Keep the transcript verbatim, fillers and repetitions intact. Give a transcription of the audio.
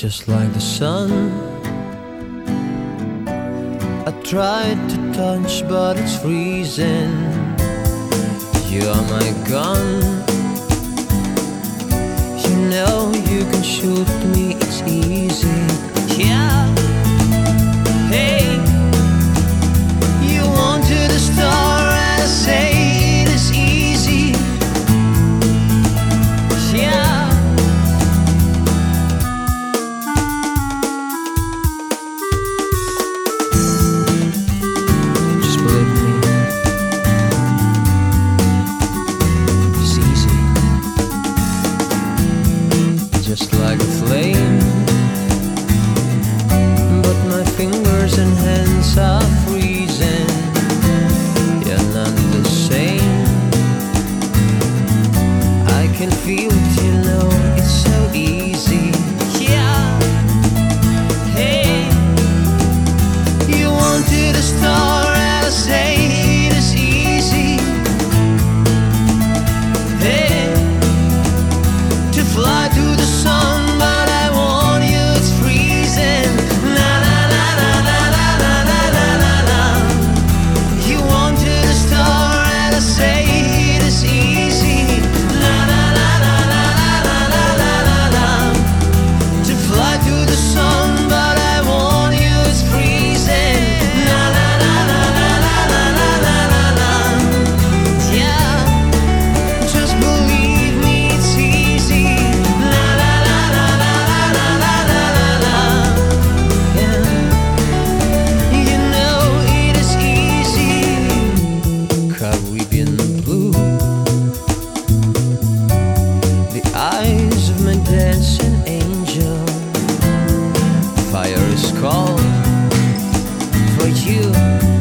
just like the sun. I tried to touch but it's freezing. You are my gun. You know you can shoot me, it's easy. Yeah. Hey, you wanted a star and I say it is easy. Yeah. Just believe me, it's easy. Just like a flame, but my fingers and hands are freezing. Yeah, not the same. I can feel it, you know, it's so easy. Yeah. Hey, you wanted a star and I say it is easy. Hey, to fly to the sun, but I want you, it's freezing. Na na na na na na na na na na. You wanted a star and I say it is easy. Na na na na na na na na na na. To fly to the sun, but I want you, it's freezing. Na na na na na na na na na na. Yeah, just believe me, it's easy. Na na na na na na na na na. Yeah, you know it is easy. Caribbean blue, the eyes of my dancing angel. Fire is called for you.